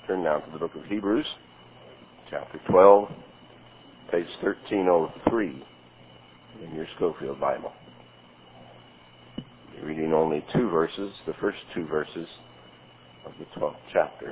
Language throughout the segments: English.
Turn now to the book of Hebrews, chapter 12, page 1303 in your Schofield Bible. You're reading only two verses, the first two verses of the 12th chapter.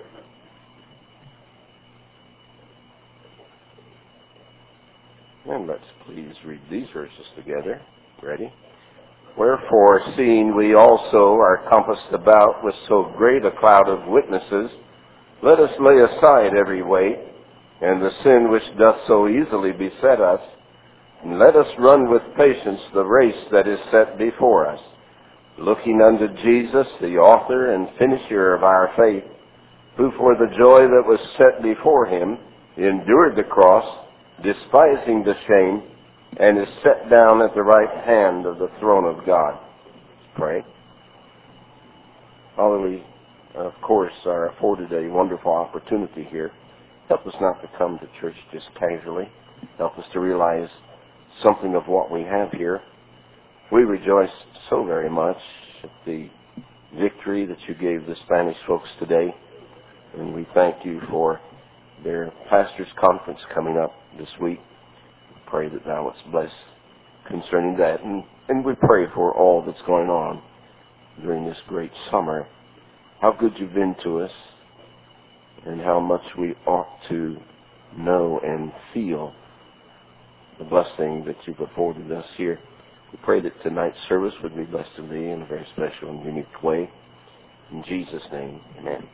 And let's please read these verses together. Ready? Wherefore, seeing we also are compassed about with so great a cloud of witnesses, let us lay aside every weight, and the sin which doth so easily beset us, and let us run with patience the race that is set before us, looking unto Jesus, the author and finisher of our faith, who for the joy that was set before him endured the cross, despising the shame, and is set down at the right hand of the throne of God. Let's pray. Father, we, of course, are afforded a wonderful opportunity here. Help us not to come to church just casually. Help us to realize something of what we have here. We rejoice so very much at the victory that you gave the Spanish folks today, and we thank you for their pastors' conference coming up this week. We pray that thou wouldst bless concerning that, and we pray for all that's going on during this great summer. How good you've been to us, and how much we ought to know and feel the blessing that you've afforded us here. We pray that tonight's service would be blessed to thee in a very special and unique way. In Jesus' name, amen.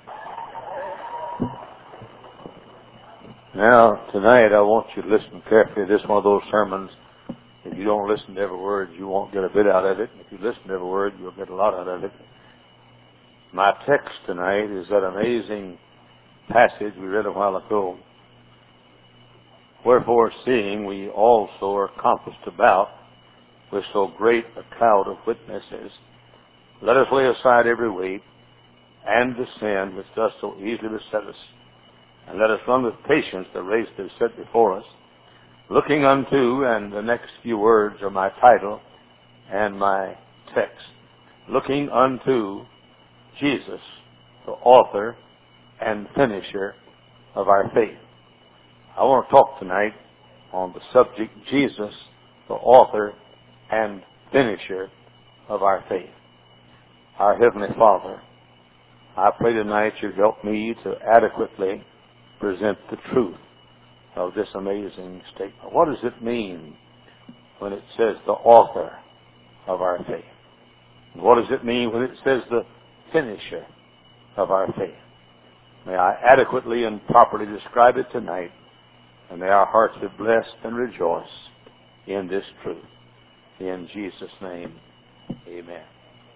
Now, tonight I want you to listen carefully. This is one of those sermons, if you don't listen to every word, you won't get a bit out of it. If you listen to every word, you'll get a lot out of it. My text tonight is that amazing passage we read a while ago. Wherefore, seeing we also are compassed about with so great a cloud of witnesses, let us lay aside every weight and the sin which does so easily beset us, and let us run with patience the race that is set before us, looking unto, and the next few words are my title and my text, looking unto Jesus, the author and finisher of our faith. I want to talk tonight on the subject, Jesus, the author and finisher of our faith. Our Heavenly Father, I pray tonight you'd help me to adequately present the truth of this amazing statement. What does it mean when it says the author of our faith? And what does it mean when it says the finisher of our faith? May I adequately and properly describe it tonight, and may our hearts be blessed and rejoice in this truth. In Jesus' name, amen.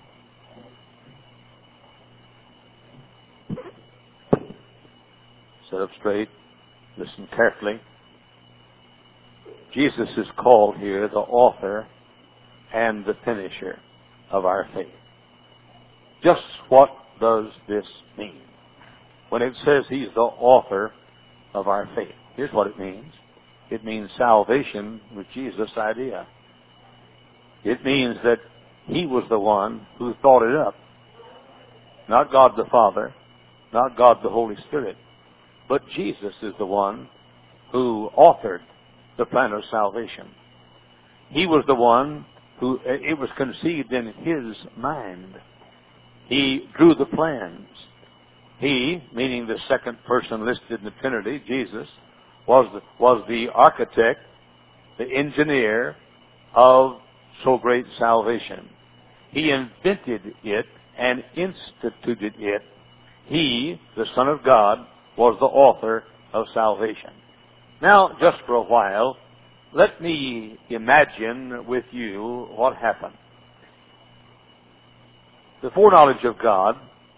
Sit up straight. Listen carefully. Jesus is called here the author and the finisher of our faith. Just what does this mean? When it says he's the author of our faith, here's what it means. It means salvation was Jesus' idea. It means that he was the one who thought it up. Not God the Father, not God the Holy Spirit, but Jesus is the one who authored the plan of salvation. He was the one who, it was conceived in his mind. He drew the plans. He, meaning the second person listed in the Trinity, Jesus, was the architect, the engineer of so great salvation. He invented it and instituted it. He, the Son of God, was the author of salvation. Now, just for a while, let me imagine with you what happened. The foreknowledge of God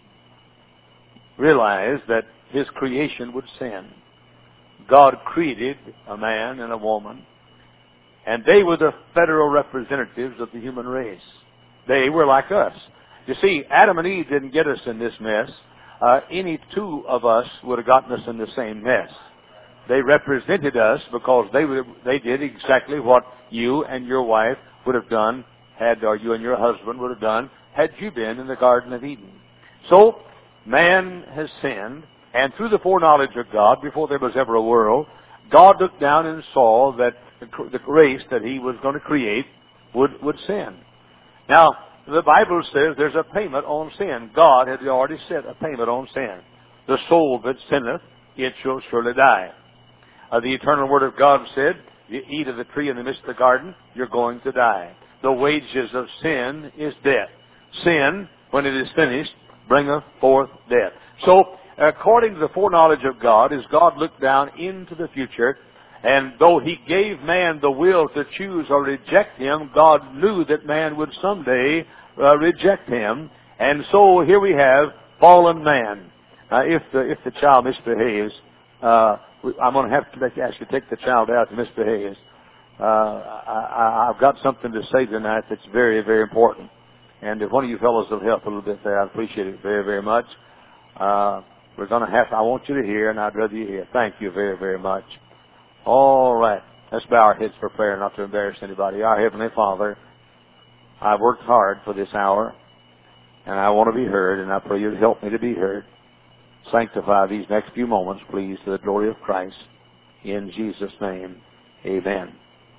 realized that his creation would sin. God created a man and a woman, and they were the federal representatives of the human race. They were like us. You see, Adam and Eve didn't get us in this mess. Any two of us would have gotten us in the same mess. They represented us because they did exactly what you and your wife would have done or you and your husband would have done had you been in the Garden of Eden. So, man has sinned, And through the foreknowledge of God, before there was ever a world, God looked down and saw that the race that He was going to create would sin. Now, the Bible says there's a payment on sin. God had already set a payment on sin. The soul that sinneth, it shall surely die. The eternal Word of God said, you eat of the tree in the midst of the garden, you're going to die. The wages of sin is death. Sin, when it is finished, bringeth forth death. So, according to the foreknowledge of God, as God looked down into the future, and though He gave man the will to choose or reject Him, God knew that man would someday reject Him. And so here we have fallen man. If the child misbehaves, I'm going to have to ask you to take the child out and misbehaves. I've got something to say tonight that's very, very important. And if one of you fellows will help a little bit there, I'd appreciate it very, very much. We're going to I want you to hear, and I'd rather you hear. Thank you very, very much. All right. Let's bow our heads for prayer, not to embarrass anybody. Our Heavenly Father, I've worked hard for this hour, and I want to be heard, and I pray you to help me to be heard. Sanctify these next few moments, please, to the glory of Christ. In Jesus' name, amen.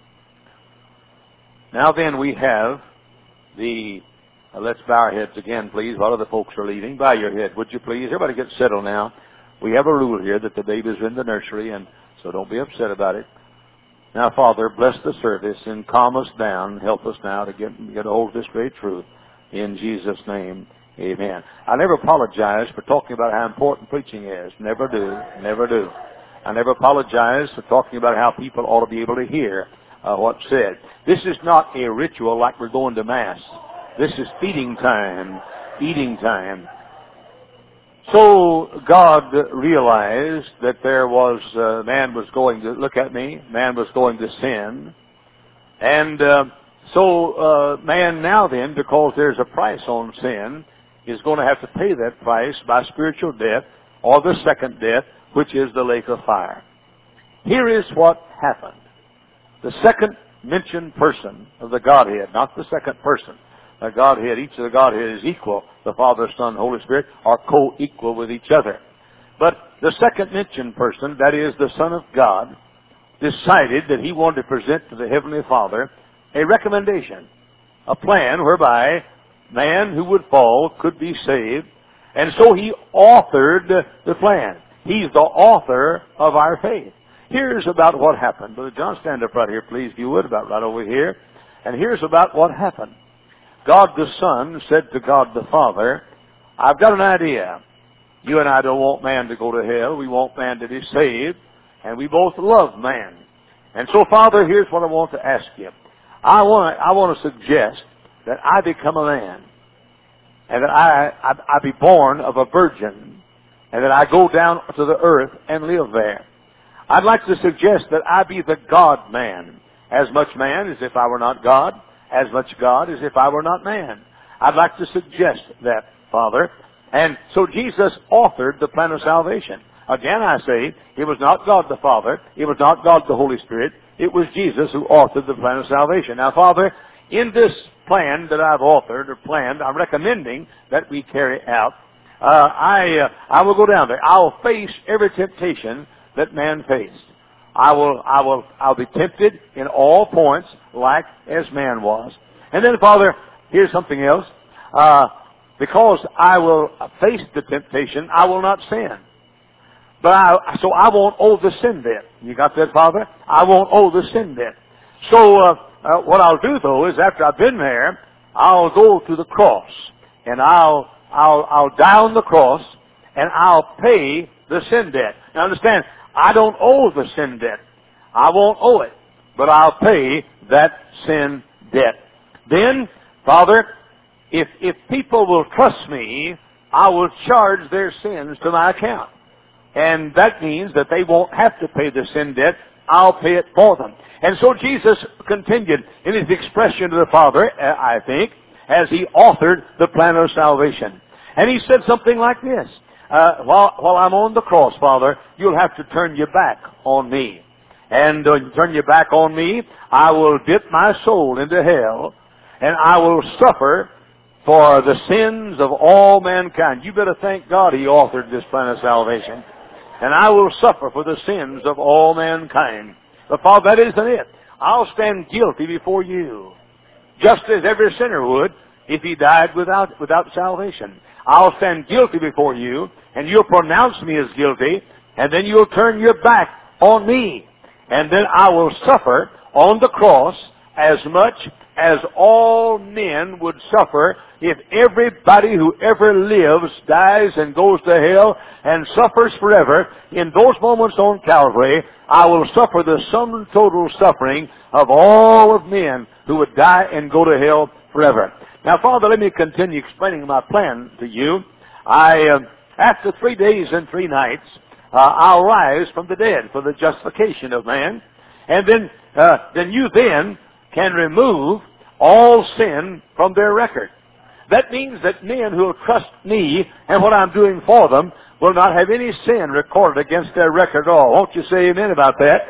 Now then, we have let's bow our heads again, please, while other folks are leaving. Bow your head, would you please? Everybody get settled now. We have a rule here that the babies are in the nursery, and so don't be upset about it. Now, Father, bless the service and calm us down. Help us now to get a hold of this great truth. In Jesus' name, amen. I never apologize for talking about how important preaching is. Never do. Never do. I never apologize for talking about how people ought to be able to hear what's said. This is not a ritual like we're going to Mass. This is feeding time, eating time. So God realized that man was going to, look at me, man was going to sin. And so man now then, because there's a price on sin, is going to have to pay that price by spiritual death or the second death, which is the lake of fire. Here is what happened. The second mentioned person of the Godhead, not the second person. The Godhead, each of the Godhead is equal. The Father, Son, Holy Spirit are co-equal with each other. But the second mentioned person, that is the Son of God, decided that He wanted to present to the Heavenly Father a recommendation, a plan whereby man who would fall could be saved. And so He authored the plan. He's the author of our faith. Here's about what happened. Brother John, stand up right here, please, if you would, about right over here. And here's about what happened. God the Son said to God the Father, I've got an idea. You and I don't want man to go to hell. We want man to be saved. And we both love man. And so, Father, here's what I want to ask you. I want to suggest that I become a man. And that I be born of a virgin. And that I go down to the earth and live there. I'd like to suggest that I be the God-man. As much man as if I were not God. As much God as if I were not man. I'd like to suggest that, Father. And so Jesus authored the plan of salvation. Again, I say, it was not God the Father. It was not God the Holy Spirit. It was Jesus who authored the plan of salvation. Now, Father, in this plan that I've authored or planned, I'm recommending that we carry out. I will go down there. I'll face every temptation that man faced. I'll be tempted in all points like as man was. And then, Father, here's something else. Because I will face the temptation, I will not sin. So I won't owe the sin debt. You got that, Father? I won't owe the sin debt. So what I'll do, though, is after I've been there, I'll go to the cross. And I'll die on the cross, and I'll pay the sin debt. Now understand, I don't owe the sin debt. I won't owe it. But I'll pay that sin debt. Then, Father, if people will trust me, I will charge their sins to my account. And that means that they won't have to pay the sin debt. I'll pay it for them. And so Jesus continued in His expression to the Father, I think, as He authored the plan of salvation. And He said something like this. While I'm on the cross, Father, you'll have to turn your back on me. And turn your back on me, I will dip my soul into hell, and I will suffer for the sins of all mankind. You better thank God He authored this plan of salvation. And I will suffer for the sins of all mankind. But Father, that isn't it. I'll stand guilty before you, just as every sinner would if he died without salvation. I'll stand guilty before you, and you'll pronounce me as guilty, and then you'll turn your back on me. And then I will suffer on the cross as much as all men would suffer if everybody who ever lives dies and goes to hell and suffers forever. In those moments on Calvary, I will suffer the sum total suffering of all of men who would die and go to hell forever. Now, Father, let me continue explaining my plan to you. After 3 days and 3 nights, I'll rise from the dead for the justification of man. And then you can remove all sin from their record. That means that men who will trust me and what I'm doing for them will not have any sin recorded against their record at all. Won't you say amen about that?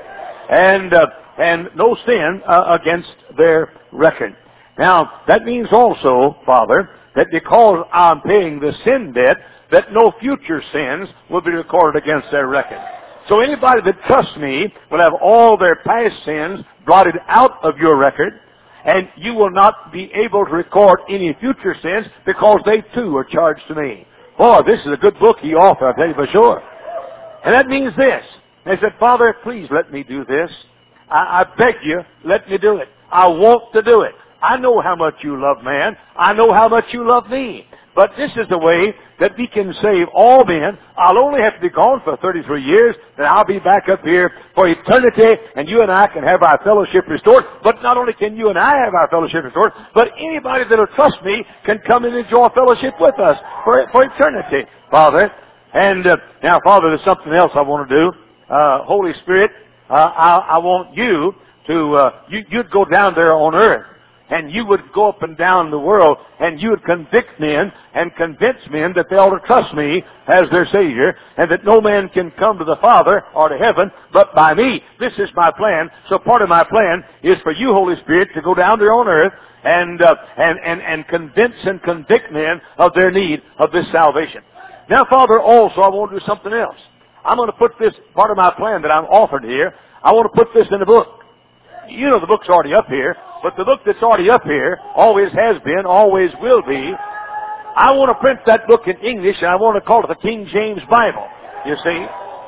And no sin against their record. Now, that means also, Father, that because I'm paying the sin debt, that no future sins will be recorded against their record. So anybody that trusts me will have all their past sins blotted out of your record, and you will not be able to record any future sins because they too are charged to me. Boy, this is a good book He authored, I'll tell you for sure. And that means this. They said, Father, please let me do this. I beg you, let me do it. I want to do it. I know how much you love man. I know how much you love me. But this is the way that we can save all men. I'll only have to be gone for 33 years, then I'll be back up here for eternity, and you and I can have our fellowship restored. But not only can you and I have our fellowship restored, but anybody that will trust me can come and enjoy fellowship with us for eternity, Father. And now, Father, there's something else I want to do. Holy Spirit, I want you to, you'd go down there on earth, and you would go up and down the world, and you would convict men and convince men that they ought to trust me as their Savior, and that no man can come to the Father or to heaven but by me. This is my plan. So part of my plan is for you, Holy Spirit, to go down there on earth and convince and convict men of their need of this salvation. Now, Father, also I want to do something else. I'm going to put this part of my plan that I'm offered here, I want to put this in a book. You know the book's already up here, but the book that's already up here always has been, always will be. I want to print that book in English, and I want to call it the King James Bible, you see.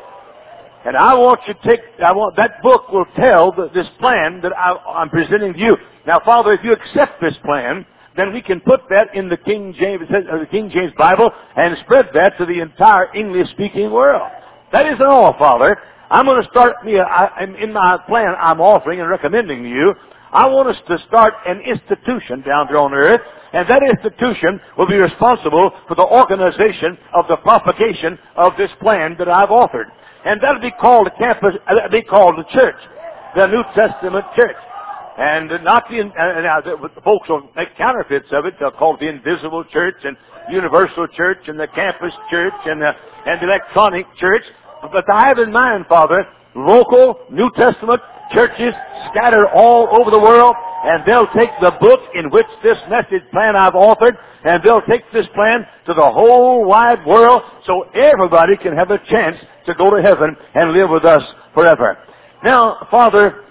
And I want you to that book will tell this plan that I'm presenting to you. Now, Father, if you accept this plan, then we can put that in the King James Bible and spread that to the entire English-speaking world. That isn't all, Father. I'm going to start, in my plan I'm offering and recommending to you, I want us to start an institution down there on earth, and that institution will be responsible for the organization of the propagation of this plan that I've authored. And that'll be called the campus, that'll be called the church, the New Testament church. And not the folks will make counterfeits of it. They'll call it the invisible church and universal church and the campus church and the electronic church. But I have in mind, Father, local New Testament churches scattered all over the world, and they'll take the book in which this message plan I've authored, and they'll take this plan to the whole wide world so everybody can have a chance to go to heaven and live with us forever. Now, Father,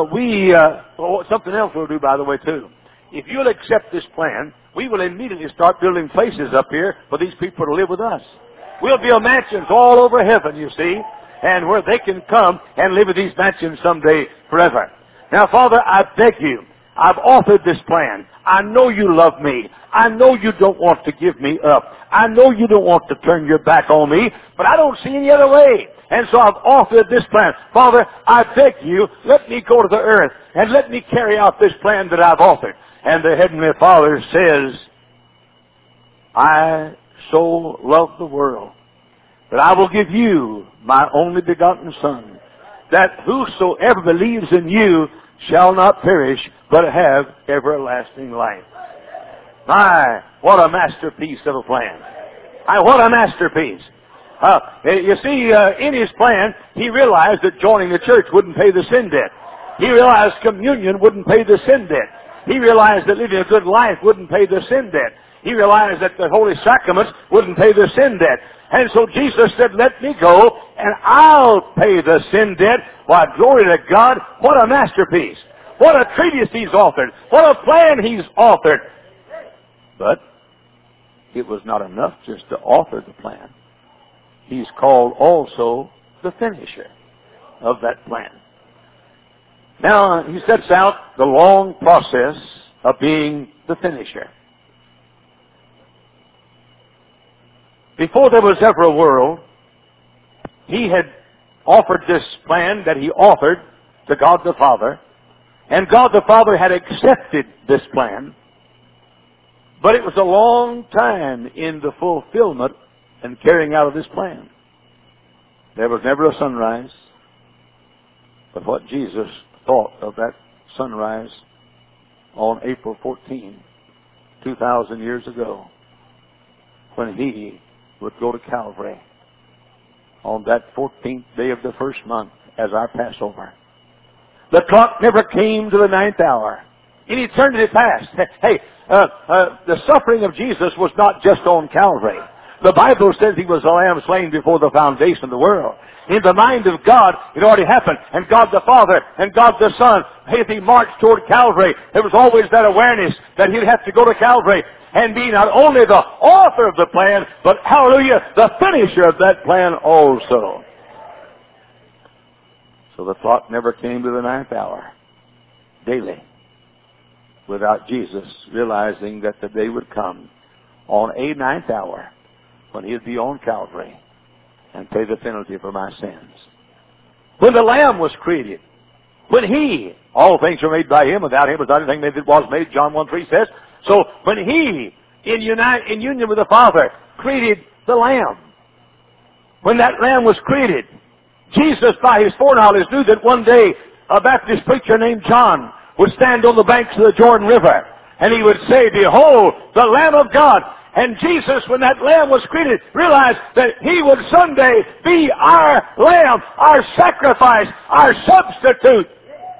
something else we'll do, by the way, too. If you'll accept this plan, we will immediately start building places up here for these people to live with us. We'll build mansions all over heaven, you see, and where they can come and live in these mansions someday forever. Now, Father, I beg you, I've authored this plan. I know you love me. I know you don't want to give me up. I know you don't want to turn your back on me, but I don't see any other way. And so I've authored this plan. Father, I beg you, let me go to the earth and let me carry out this plan that I've authored. And the Heavenly Father says, I so love the world that I will give you my only begotten Son, that whosoever believes in you shall not perish, but have everlasting life. My, what a masterpiece of a plan. What a masterpiece. You see, in his plan, he realized that joining the church wouldn't pay the sin debt. He realized communion wouldn't pay the sin debt. He realized that living a good life wouldn't pay the sin debt. He realized that the Holy Sacraments wouldn't pay the sin debt. And so Jesus said, let me go, and I'll pay the sin debt. Why, glory to God, what a masterpiece. What a treatise he's authored. What a plan he's authored. But it was not enough just to author the plan. He's called also the finisher of that plan. Now, he sets out the long process of being the finisher. Before there was ever a world, he had offered this plan that he authored to God the Father, and God the Father had accepted this plan, but it was a long time in the fulfillment and carrying out of this plan. There was never a sunrise, but what Jesus thought of that sunrise on April 14, 2,000 years ago, when he would go to Calvary on that 14th day of the first month as our Passover. The clock never came to the 9th hour. In eternity past. The suffering of Jesus was not just on Calvary. The Bible says he was a lamb slain before the foundation of the world. In the mind of God, it already happened. And God the Father and God the Son, as he marched toward Calvary, there was always that awareness that he'd have to go to Calvary and be not only the author of the plan, but, hallelujah, the finisher of that plan also. So the clock never came to the 9th hour daily without Jesus realizing that the day would come on a 9th hour when he'd be on Calvary and pay the penalty for my sins. When the Lamb was created, when he, all things were made by him, without him was not anything made that was made, John 1:3 says. So when he, in union with the Father, created the Lamb, when that Lamb was created, Jesus, by his foreknowledge, knew that one day a Baptist preacher named John would stand on the banks of the Jordan River, and he would say, behold, the Lamb of God. And Jesus, when that Lamb was created, realized that he would someday be our Lamb, our sacrifice, our substitute.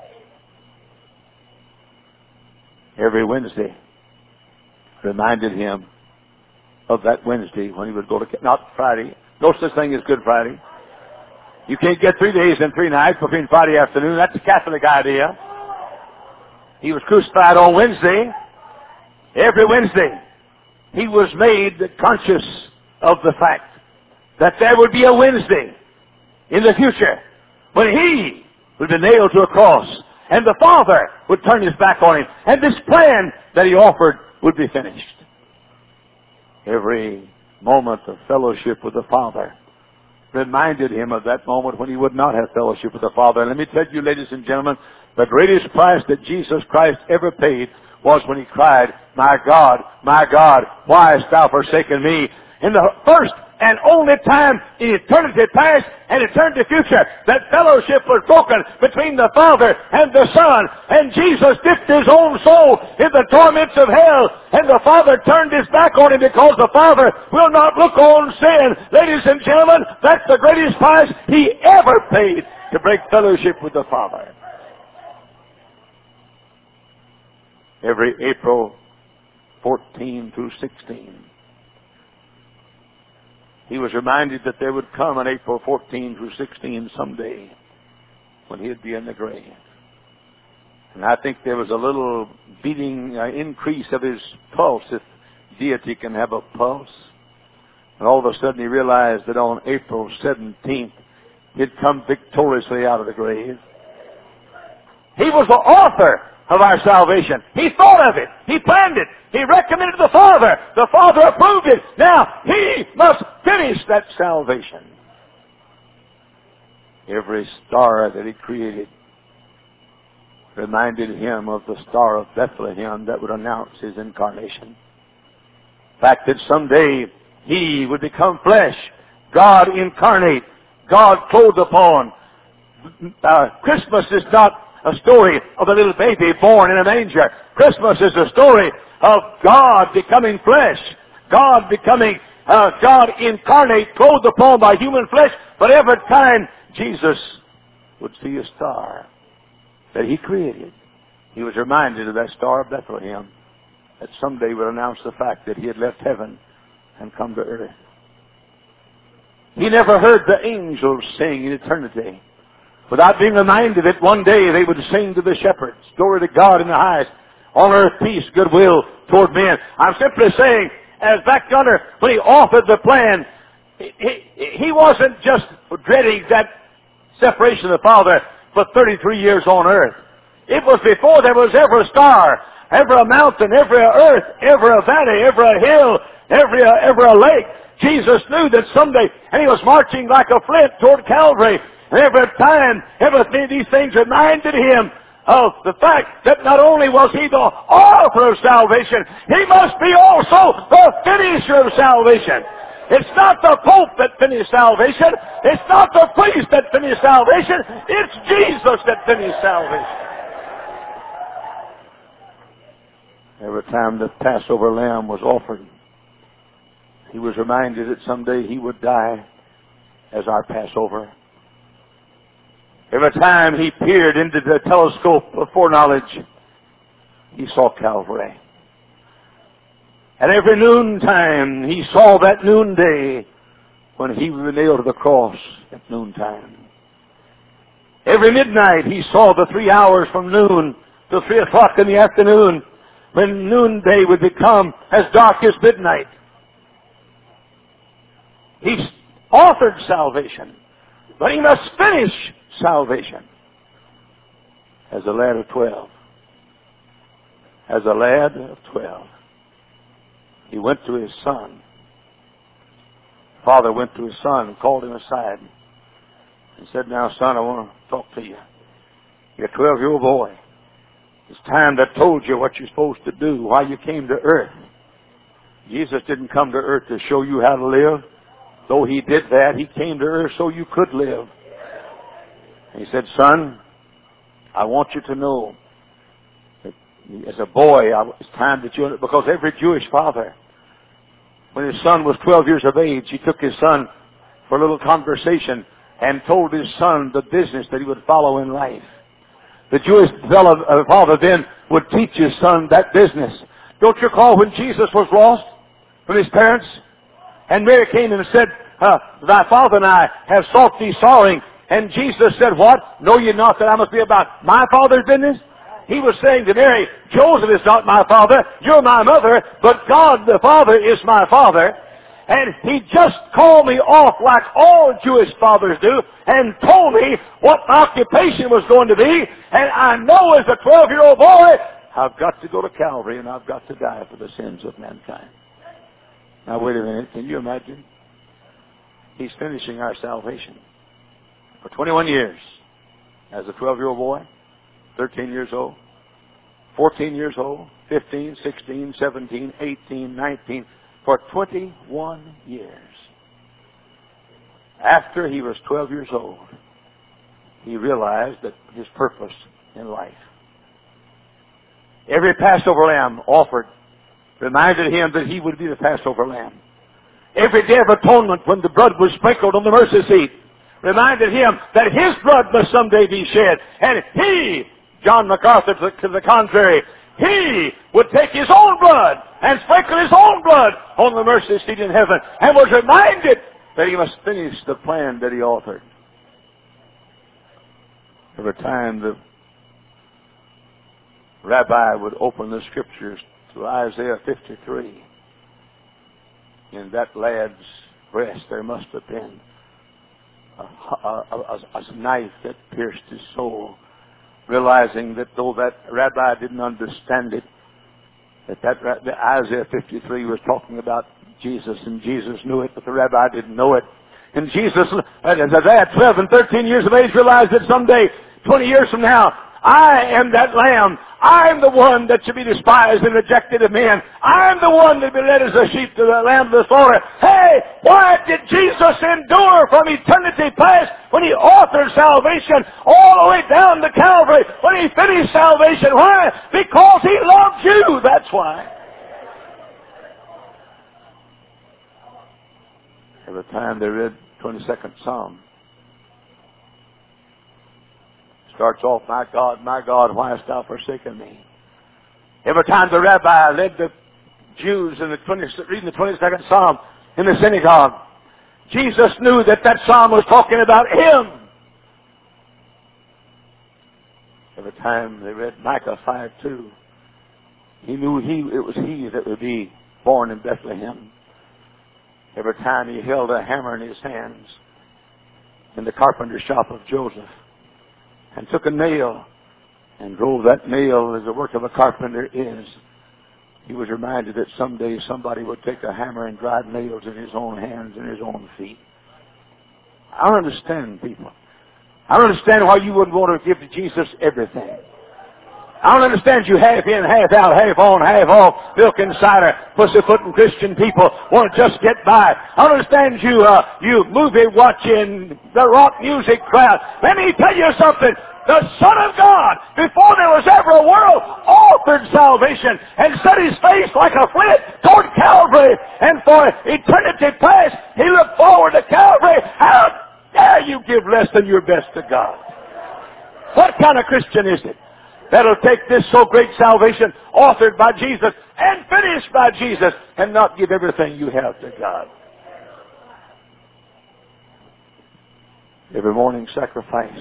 Every Wednesday reminded him of that Wednesday when he would go to, not Friday, no such thing as Good Friday. You can't get 3 days and 3 nights between Friday afternoon. That's a Catholic idea. He was crucified on Wednesday. Every Wednesday, he was made conscious of the fact that there would be a Wednesday in the future when he would be nailed to a cross and the Father would turn his back on him and this plan that he offered would be finished. Every moment of fellowship with the Father reminded him of that moment when he would not have fellowship with the Father. And let me tell you, ladies and gentlemen, the greatest price that Jesus Christ ever paid was when he cried, my God, why hast thou forsaken me? In the first and only time in eternity past and eternity future that fellowship was broken between the Father and the Son, and Jesus dipped his own soul in the torments of hell, and the Father turned his back on him because the Father will not look on sin. Ladies and gentlemen, that's the greatest price he ever paid, to break fellowship with the Father. Every April 14 through 16, he was reminded that there would come an April 14 through 16 someday when he'd be in the grave. And I think there was a little beating increase of his pulse, if deity can have a pulse. And all of a sudden he realized that on April 17th, he'd come victoriously out of the grave. He was the author of our salvation. He thought of it. He planned it. He recommended the Father. The Father approved it. Now, he must finish that salvation. Every star that he created reminded him of the star of Bethlehem that would announce his incarnation. The fact that someday he would become flesh, God incarnate, God clothed upon. Christmas is not a story of a little baby born in a manger. Christmas is a story of God becoming flesh. God becoming, God incarnate, clothed upon by human flesh. But every time Jesus would see a star that he created, he was reminded of that star of Bethlehem. that someday would announce the fact that he had left heaven and come to earth. He never heard the angels sing in eternity without being reminded that one day they would sing to the shepherds, "Glory to God in the highest, on earth peace, goodwill toward men." I'm simply saying, as back yonder, when he authored the plan, he wasn't just dreading that separation of the Father for 33 years on earth. It was before there was ever a star, ever a mountain, ever a earth, ever a valley, ever a hill, ever a lake. Jesus knew that someday, and he was marching like a flint toward Calvary. And every time, these things reminded him of the fact that not only was he the author of salvation, he must be also the finisher of salvation. It's not the Pope that finished salvation. It's not the priest that finished salvation. It's Jesus that finished salvation. Every time the Passover lamb was offered, he was reminded that someday he would die as our Passover. Every time he peered into the telescope of foreknowledge, he saw Calvary. And every noontime, he saw that noonday when he was nailed to the cross at noontime. Every midnight, he saw the 3 hours from noon to 3 o'clock in the afternoon, when noonday would become as dark as midnight. He's authored salvation, but he must finish salvation. As a lad of 12. As a lad of 12. He went to his son. Father went to his son and called him aside and said, "Now, son, I want to talk to you. You're a 12-year-old boy. It's time that I told you what you're supposed to do, why you came to earth. Jesus didn't come to earth to show you how to live. Though he did that, he came to earth so you could live." And he said, "Son, I want you to know that as a boy, it's time that you..." Because every Jewish father, when his son was 12 years of age, he took his son for a little conversation and told his son the business that he would follow in life. The Jewish father then would teach his son that business. Don't you recall when Jesus was lost from his parents? And Mary came and said, "Thy father and I have sought thee sorrowing." And Jesus said, "What? Know ye not that I must be about my Father's business?" He was saying to Mary, "Joseph is not my father, you're my mother, but God the Father is my Father." And he just called me off like all Jewish fathers do and told me what my occupation was going to be. And I know as a 12-year-old boy, I've got to go to Calvary and I've got to die for the sins of mankind. Now wait a minute, can you imagine? He's finishing our salvation. For 21 years, as a 12-year-old boy, 13 years old, 14 years old, 15, 16, 17, 18, 19, for 21 years. After he was 12 years old, he realized that his purpose in life. Every Passover lamb offered reminded him that he would be the Passover lamb. Every day of atonement, when the blood was sprinkled on the mercy seat, reminded him that his blood must someday be shed. And he, John MacArthur to the contrary, he would take his own blood and sprinkle his own blood on the mercy seat in heaven, and was reminded that he must finish the plan that he authored. Every time the rabbi would open the scriptures to Isaiah 53, in that lad's breast there must have been a knife that pierced his soul, realizing that though that rabbi didn't understand it, that Isaiah 53 was talking about Jesus, and Jesus knew it, but the rabbi didn't know it. And Jesus, as a lad 12 and 13 years of age, realized that someday, 20 years from now, I am that lamb. I am the one that should be despised and rejected of men. I am the one that be led as a sheep to the lamb of the slaughter. Hey, why did Jesus endure from eternity past when he authored salvation all the way down to Calvary, when he finished salvation? Why? Because he loved you. That's why. Every time they read 22nd Psalm, starts off, my God, why hast thou forsaken me? Every time the rabbi led the Jews in reading the 22nd Psalm in the synagogue, Jesus knew that that psalm was talking about Him. Every time they read Micah 5:2, He knew it was He that would be born in Bethlehem. Every time He held a hammer in His hands in the carpenter shop of Joseph and took a nail and drove that nail as the work of a carpenter is, He was reminded that someday somebody would take a hammer and drive nails in His own hands and His own feet. I don't understand, people. I don't understand why you wouldn't want to give to Jesus everything. I don't understand you half in, half out, half on, half off, milk and cider, pussyfooting Christian people want to just get by. I don't understand you movie watching, the rock music crowd. Let me tell you something. The Son of God, before there was ever a world, authored salvation and set His face like a flint toward Calvary. And for eternity past, He looked forward to Calvary. How dare you give less than your best to God? What kind of Christian is it that'll take this so great salvation, authored by Jesus and finished by Jesus, and not give everything you have to God? Every morning sacrifice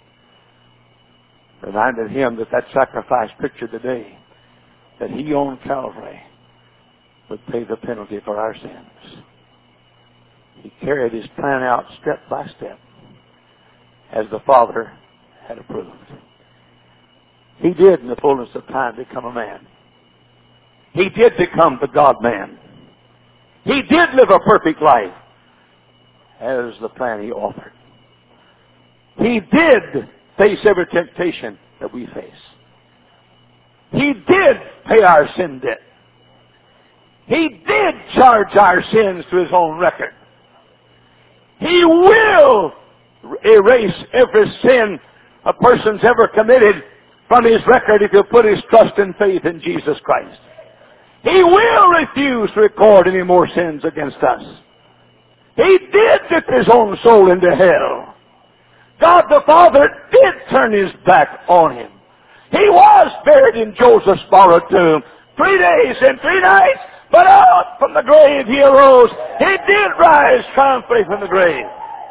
reminded Him that that sacrifice pictured the day that He on Calvary would pay the penalty for our sins. He carried His plan out step by step as the Father had approved. He did in the fullness of time become a man. He did become the God-man. He did live a perfect life as the plan He offered. He did face every temptation that we face. He did pay our sin debt. He did charge our sins to His own record. He will erase every sin a person's ever committed from his record if he'll put his trust and faith in Jesus Christ. He will refuse to record any more sins against us. He did dip His own soul into hell. God the Father did turn His back on Him. He was buried in Joseph's borrowed tomb 3 days and 3 nights, but out from the grave He arose. He did rise triumphantly from the grave.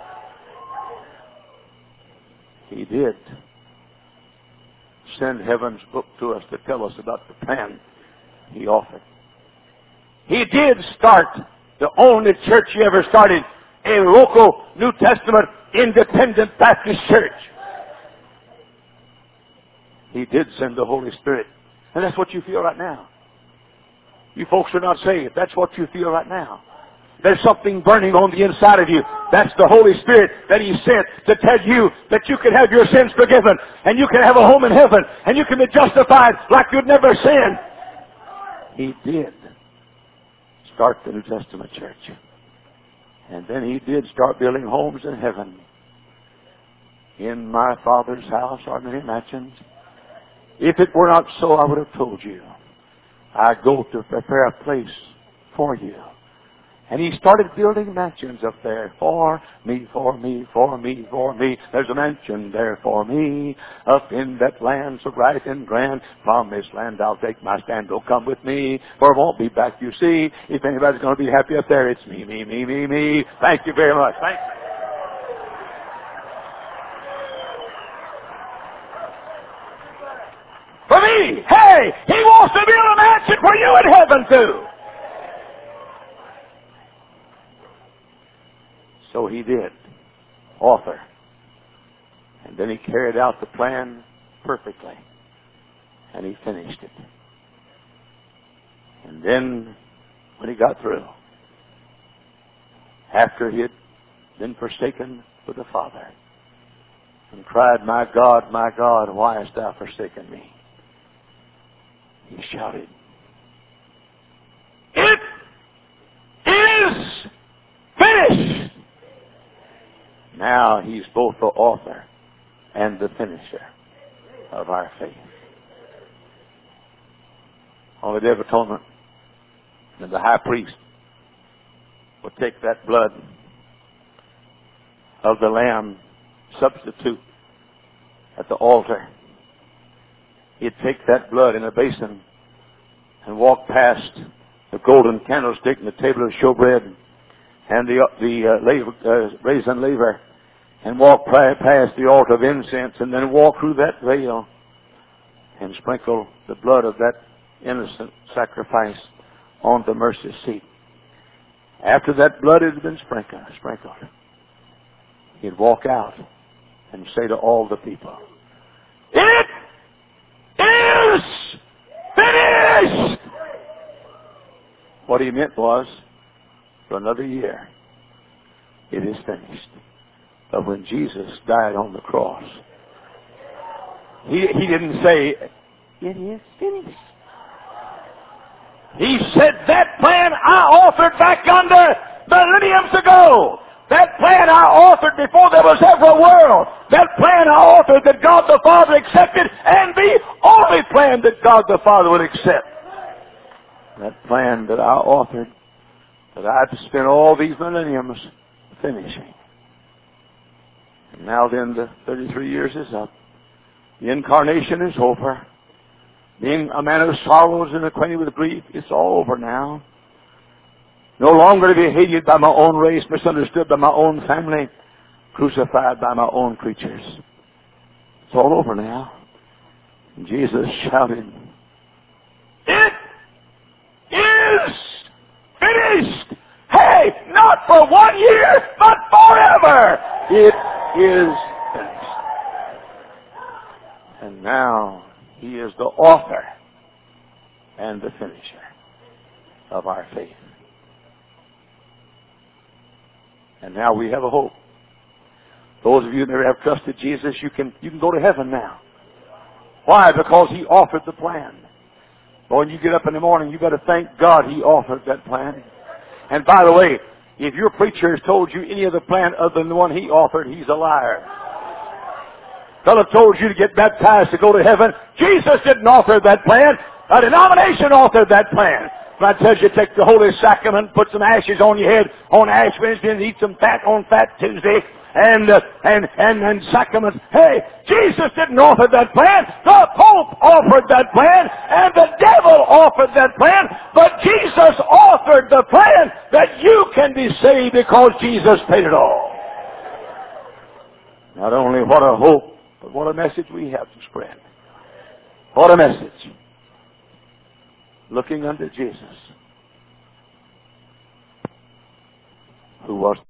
He did send heaven's book to us to tell us about the plan He offered. He did start the only church He ever started, a local New Testament independent Baptist church. He did send the Holy Spirit. And that's what you feel right now. You folks are not saved. That's what you feel right now. There's something burning on the inside of you. That's the Holy Spirit that He sent to tell you that you can have your sins forgiven, and you can have a home in heaven, and you can be justified like you'd never sinned. He did start the New Testament church. And then He did start building homes in heaven. In my Father's house are many mansions. If it were not so, I would have told you. I go to prepare a place for you. And He started building mansions up there for me, for me, for me, for me. There's a mansion there for me up in that land so bright and grand. Promised land, I'll take my stand. Oh, come with me, for I won't be back, you see. If anybody's going to be happy up there, it's me, me, me, me, me. Thank you very much. Thank you. For me, hey, He wants to build a mansion for you in heaven too. So He did author. And then He carried out the plan perfectly. And He finished it. And then, when He got through, after He had been forsaken with the Father, and cried, my God, why hast Thou forsaken me? He shouted, it is finished! Now He's both the author and the finisher of our faith. On the Day of Atonement, and the high priest would take that blood of the lamb substitute at the altar. He'd take that blood in a basin and walked past the golden candlestick and the table of showbread and the raisin laver, and walked past the altar of incense, and then walked through that veil and sprinkled the blood of that innocent sacrifice on the mercy seat. After that blood had been sprinkled, he'd walk out and say to all the people, "It is finished!" What he meant was, for another year, it is finished. But when Jesus died on the cross, he didn't say, "It is finished." He said, "That plan I authored back under millenniums ago. That plan I authored before there was ever a world. That plan I authored that God the Father accepted, and the only plan that God the Father would accept. That plan that I authored, that I've spent all these millenniums finishing. And now then, the 33 years is up. The incarnation is over. Being a man of sorrows and acquainted with grief, it's all over now. No longer to be hated by my own race, misunderstood by my own family, crucified by my own creatures. It's all over now." And Jesus shouted, "It is finished!" Hey, not for 1 year, but forever! It is finished. And now he is the author and the finisher of our faith. And now we have a hope. Those of you that never have trusted Jesus, you can go to heaven now. Why? Because he offered the plan. When you get up in the morning, you better thank God he offered that plan. And by the way, if your preacher has told you any other plan other than the one he offered, he's a liar. Fellow told you to get baptized to go to heaven. Jesus didn't offer that plan. A denomination authored that plan. God tells you to take the Holy Sacrament, put some ashes on your head on Ash Wednesday, and eat some fat on Fat Tuesday, and sacraments. Hey, Jesus didn't offer that plan. The Pope offered that plan, and the devil offered that plan. But Jesus authored the plan that you can be saved because Jesus paid it all. Not only what a hope, but what a message we have to spread. What a message. Looking unto Jesus, who was